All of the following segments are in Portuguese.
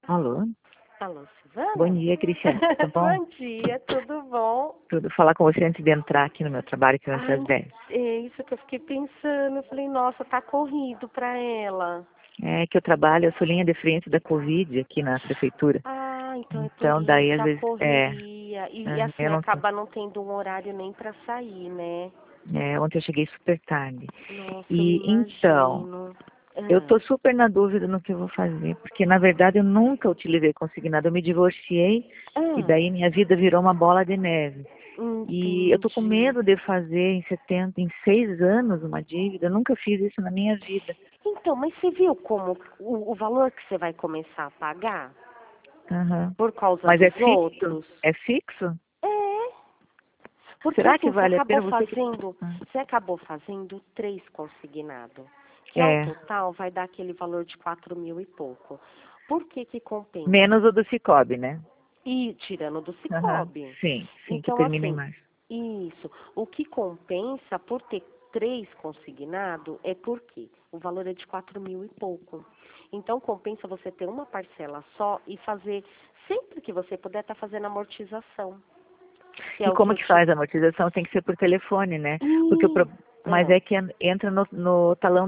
Alô? Alô, Bom Silvana? dia, Cristiane. Tudo bom? Bom dia, tudo bom? Tudo. Falar com você antes de entrar aqui no meu trabalho, que vai ser Ai, às 10. é isso que eu fiquei pensando. Eu falei, nossa, tá corrido pra ela. É que eu trabalho, eu sou linha de frente da Covid aqui na prefeitura. Ah, então é por Então, daí, isso às a vezes, correria. E assim, eu não tô. acaba não tendo um horário nem pra sair, né? Ontem eu cheguei super tarde. Nossa, eu E, então, imagino. eu Ah, tô super na dúvida no que eu vou fazer, porque, na verdade, eu nunca utilizei consignado. Eu me divorciei e ah, daí minha vida virou uma bola de neve. E eu tô com entendi. medo de fazer em 6 anos uma dívida. Eu nunca fiz isso na minha vida. Então, mas você viu como o valor que você vai começar a pagar Aham. por causa Mas é dos fixo? outros? É fixo? É. Porque Será que assim, vale a pena você que... Ah, você acabou fazendo 3 consignado, que ao é. total vai dar aquele valor de 4.000 e pouco. Por que que compensa? Menos o do Cicobi, né? E tirando do Aham. Cicobi. Sim, sim, que Então, termina em assim, março. isso. O que compensa por ter 3 consignado é porque o valor é de 4.000 e pouco. Então, compensa você ter uma parcela só e fazer, sempre que você puder, estar fazendo amortização. Que é E o que como eu que te... faz a amortização? Tem que ser por telefone, né? Porque Ih, mas é. é que entra no talão,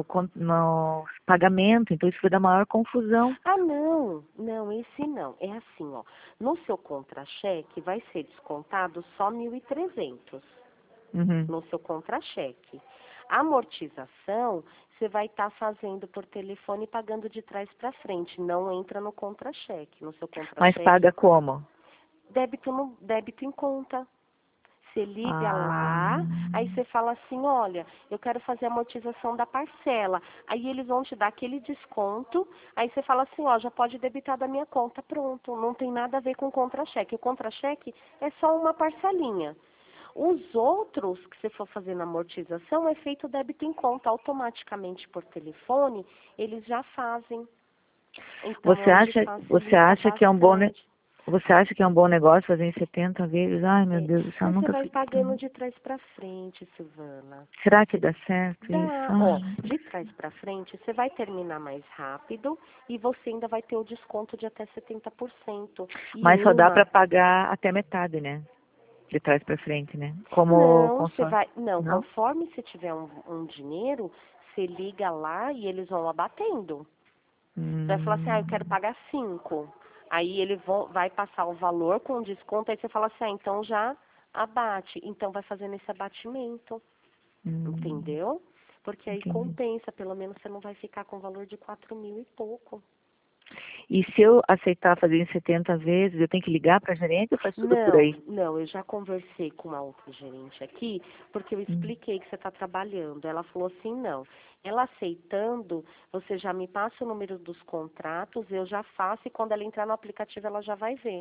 no pagamento, então isso vai dar maior confusão. Ah, não, não, esse não. É assim, ó. No seu contra-cheque vai ser descontado só 1.300 Uhum. no seu contra-cheque. A amortização você vai estar fazendo por telefone e pagando de trás para frente. Não entra no contra-cheque. No seu Mas contra-cheque, paga como? débito, no, débito em conta. Você liga Ah, lá, aí você fala assim, olha, eu quero fazer a amortização da parcela. Aí eles vão te dar aquele desconto, aí você fala assim, ó, já pode debitar da minha conta, pronto. Não tem nada a ver com contra-cheque. O contra-cheque é só uma parcelinha. Os outros que você for fazer na amortização é feito débito em conta automaticamente por telefone, eles já fazem. Então é você onde acha, você facilita acha que é um bom, bastante. você acha que é um bom negócio fazer em 70 vezes? Ai, meu É, Deus do céu, eu você nunca vai fiz. pagando de trás para frente, Silvana. Será que Você dá certo isso? dá, ó, Ai. de trás para frente, você vai terminar mais rápido e você ainda vai ter o desconto de até 70%. E Mas só dá para uma, pagar até metade, né? De trás para frente, né? Como não, você consórcio. vai, não, Não? conforme você tiver um dinheiro, você liga lá e eles vão abatendo. Você vai falar assim, ah, eu quero Hum, pagar 5. Aí ele vai passar o valor com desconto, aí você fala assim, ah, então já abate. Então vai fazendo esse abatimento. hum, Entendeu? Porque aí entendi. compensa, pelo menos você não vai ficar com o valor de 4.000 e pouco. E se eu aceitar fazer em 70 vezes, eu tenho que ligar para a gerente ou faz tudo por Não, aí? não, eu já conversei com a outra gerente aqui, porque eu Hum. expliquei que você está trabalhando. Ela falou assim, não. Ela aceitando, você já me passa o número dos contratos, eu já faço e quando ela entrar no aplicativo ela já vai ver.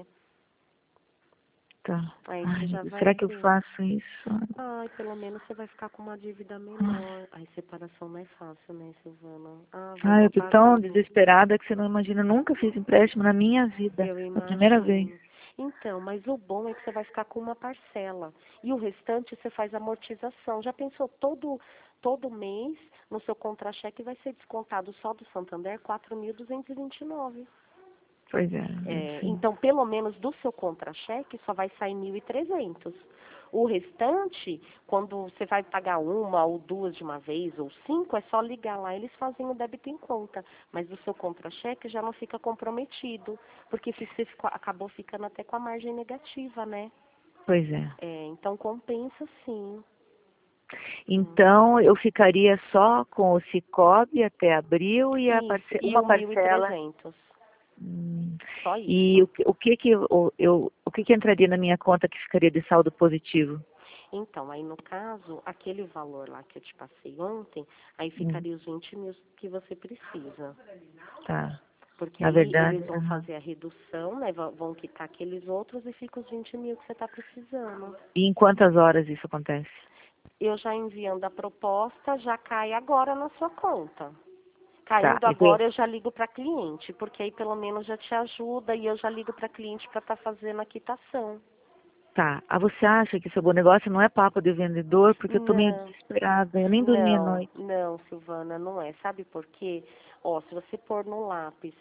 Tá. Aí você Ai, meu já Deus, vai será que eu ver. faço isso? Ai, pelo menos você vai ficar com uma dívida Ai, menor. Aí separação não é fácil, né, Silvana? Ah, vai eu tô voltar tão tudo. desesperada que você não imagina. Eu nunca fiz empréstimo na minha vida. Eu É a primeira vez. imagino. Então, mas o bom é que você vai ficar com uma parcela. E o restante você faz amortização. Já pensou, todo mês, no seu contra-cheque vai ser descontado só do Santander 4.229. Pois é, É, sim. então, pelo menos do seu contra-cheque só vai sair 1.300. O restante, quando você vai pagar uma ou duas de uma vez, ou 5, é só ligar lá, eles fazem o débito em conta. Mas o seu contra-cheque já não fica comprometido, porque você acabou ficando até com a margem negativa, né? Pois é. É, então compensa sim. Hum. Então, eu ficaria só com o Cicobi até abril e Isso, e uma o mil e parcela. trezentos, Hum, só e isso. o que que entraria na minha conta que ficaria de saldo positivo? Então, aí no caso, aquele valor lá que eu te passei ontem, aí Hum, ficaria os 20.000 que você precisa. tá. Porque Na aí eles verdade, vão aham. fazer a redução, né? Vão quitar aqueles outros e fica os 20.000 que você está precisando. E em quantas horas isso acontece? Eu já enviando a proposta, já cai agora na sua conta. Tá. Caindo agora, eu já ligo para cliente, porque aí pelo menos já te ajuda e eu já ligo para cliente para estar fazendo a quitação. Tá. Ah, você acha que esse bom negócio não é papo de vendedor? Porque eu tô meio Não, desesperada. Eu nem dormi à não, noite. não, Silvana, não é. Sabe por quê? Ó, se você pôr no lápis,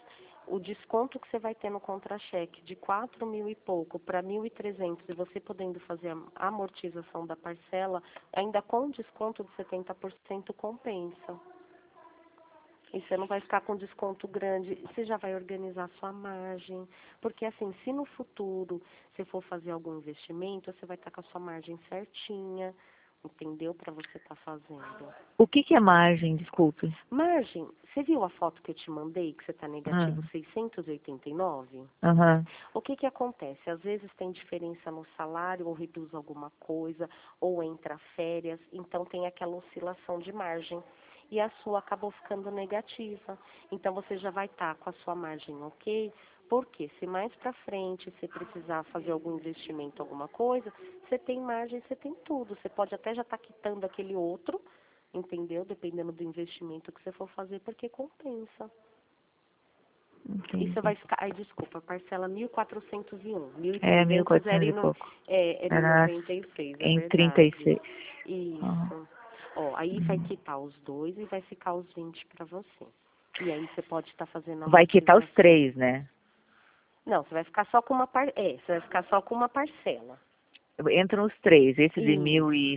o desconto que você vai ter no contra-cheque de 4.000 e pouco para 1.300 e você podendo fazer a amortização da parcela, ainda com desconto de 70% compensa. E você não vai ficar com desconto grande, você já vai organizar sua margem. Porque assim, se no futuro você for fazer algum investimento, você vai estar com a sua margem certinha, entendeu? Para você estar fazendo. O que é margem, desculpe? Margem, você viu a foto que eu te mandei, que você está Ah, negativo 689? aham. O que acontece? Às vezes tem diferença no salário, ou reduz alguma coisa, ou entra férias, então tem aquela oscilação de margem. E a sua acabou ficando negativa. Então você já vai estar com a sua margem ok, porque se mais para frente você precisar fazer algum investimento, alguma coisa, você tem margem, você tem tudo. Você pode até já estar quitando aquele outro, entendeu? Dependendo do investimento que você for fazer, porque compensa. E você Entendi. vai ficar, ai desculpa, parcela 1.401, É, 1.300 1400 era e pouco. era em Era 96, é em verdade. 36. Aham. Isso. Ó, aí vai Uhum. quitar os dois e vai ficar os 20 para você. E aí você pode estar fazendo a Vai quitar os amortização. 3, né? Não, você vai ficar só com uma você vai ficar só com uma parcela. Entram os 3. Esse de Isso.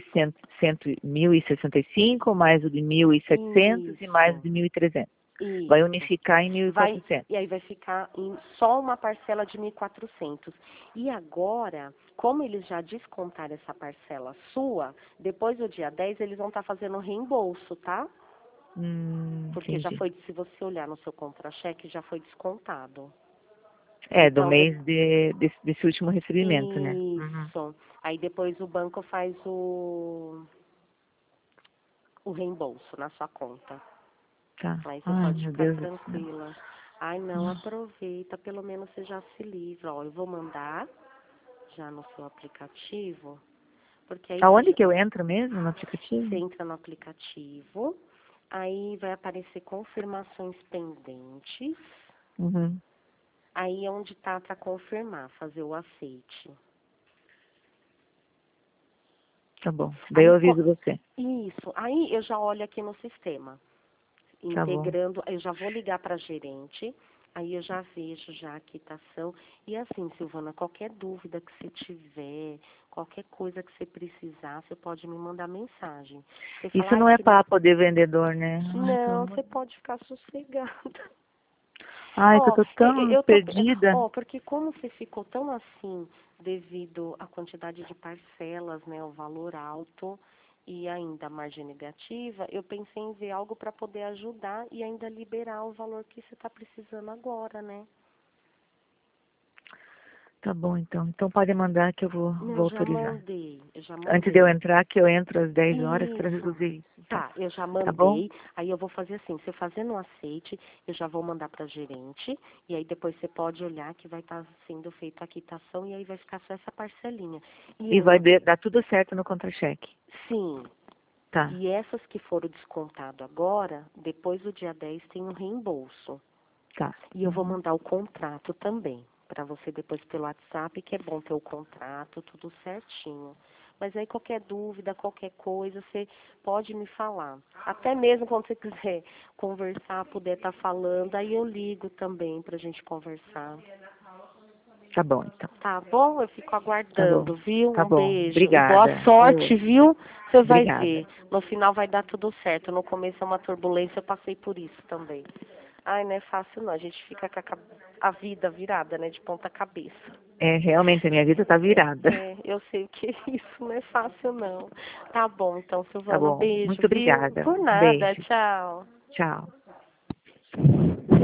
1.165, mais o de 1.700 e mais o Isso. de 1.300. Vai Isso. unificar em 1.400. E aí vai ficar em só uma parcela de 1.400. E agora, como eles já descontaram essa parcela sua, depois do dia 10 eles vão estar fazendo reembolso, tá? Porque já Entendi. foi, se você olhar no seu contra-cheque, já foi descontado. É, do Então, mês desse último recebimento, né? Uhum. isso. Aí depois o banco faz o reembolso na sua conta. Tá. Aí você Ai, pode meu ficar Deus do céu. tranquila. Ai, não, aproveita, pelo menos você já se livra. Ó, eu vou mandar já no seu aplicativo, porque aí Aonde que eu entro mesmo no você aplicativo? entra no aplicativo, aí vai aparecer confirmações pendentes, Uhum. aí é onde tá para confirmar, fazer o aceite. Tá bom. Daí eu Aí, aviso você. isso, aí eu já olho aqui no sistema, Tá bom. integrando, eu já vou ligar para a gerente, aí eu já vejo já a quitação. E assim, Silvana, qualquer dúvida que você tiver, qualquer coisa que você precisar, você pode me mandar mensagem. Você fala, Isso ai, não é papo de vendedor, né? Ai, pelo não, amor você de Deus. pode ficar sossegada. Ai, que eu Ó, tô tão eu tô, perdida. ó, porque como você ficou tão assim, devido à quantidade de parcelas, né, o valor alto e ainda a margem negativa, eu pensei em ver algo para poder ajudar e ainda liberar o valor que você está precisando agora, né? Tá bom, então. Então pode mandar que eu vou Não, autorizar. eu já Antes de eu mandei. entrar, que eu entro às 10 horas para Isso. resolver isso, então. Tá, eu já Tá bom? mandei. Aí eu vou fazer assim, você fazendo o aceite, eu já vou mandar para gerente. E aí depois você pode olhar que vai estar sendo feita a quitação e aí vai ficar só essa parcelinha. E vai dar tudo certo no contra-cheque. Sim. Tá, E essas que foram descontado agora, depois do dia 10 tem um reembolso. tá. E eu vou Uhum. mandar o contrato também, para você depois pelo WhatsApp, que é bom ter o contrato, tudo certinho. Mas aí qualquer dúvida, qualquer coisa, você pode me falar. Até mesmo quando você quiser conversar, puder estar falando, aí eu ligo também para a gente conversar. Tá bom, então. Tá bom? Eu fico Tá bom. aguardando, viu? Tá Um bom. beijo. E boa Obrigada. sorte, Ô, viu? Você vai obrigada. ver. No final vai dar tudo certo. No começo é uma turbulência, eu passei por isso também. Ai, não é fácil não. A gente fica com a vida virada, né? De ponta cabeça. É, realmente, a minha vida tá virada. É, eu sei o que é isso. Não é fácil não. Tá bom, então, Tá Silvana, um bom. beijo, Muito viu? obrigada. Por Um nada. beijo. Tchau. Tchau.